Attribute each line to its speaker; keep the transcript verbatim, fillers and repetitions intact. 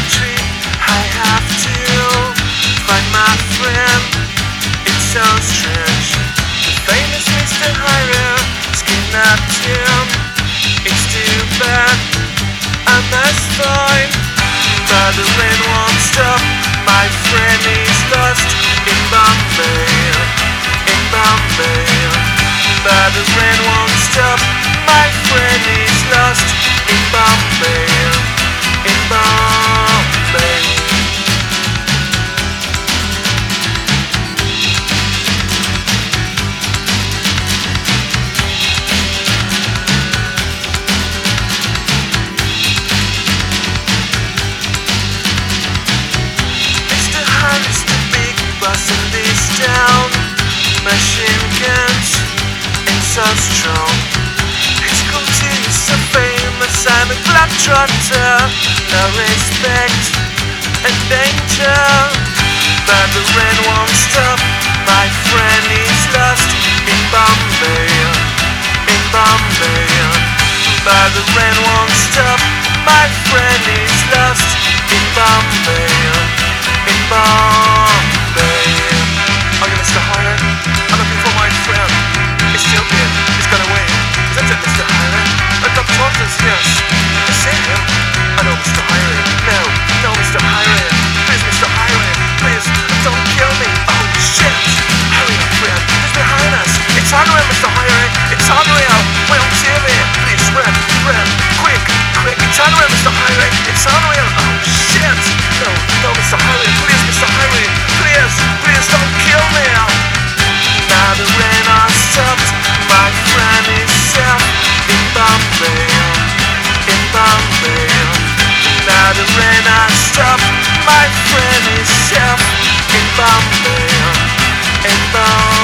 Speaker 1: country, I have to find my friend. It's so strange. The famous Mister Hyra kidnapped him. It's too bad, I must find. But the rain won't stop. My friend is lost in Bombay, in Bombay. But the rain won't stop. My friend is lost in Bombay, in Bombay. Mister Harris, the big boss in this town. Machine guns and so strong. His culture is so famous. I'm a globetrotter. No respect and danger. But the rain won't stop. My friend is lost in Bombay, in Bombay. But the rain won't stop. My friend is lost in Bombay, in Bombay. Are you Mister Hyra? I'm looking for my friend. It's still here. He's gone away. Isn't it, Mister Hyra? A doctor's, yes. Did you see him? I know Mister Hyra. No, no, Mister Hyra. Please, Mister Hyra. Please, don't kill me. Oh, shit. Hurry up, friend. He's behind us. It's unreal, Mister Hyra. It's unreal. We're on T V. Please, friend, friend. Quick, quick. It's unreal, Mister Hyra. It's unreal. Oh, shit. No, no, Mister Hyra. Please, Mister Hyra. Please, please don't kill me. Now the rain has stopped. My friend is safe in Bombay, in Bombay. Now the rain has stopped. My friend is safe in Bombay, in Bombay.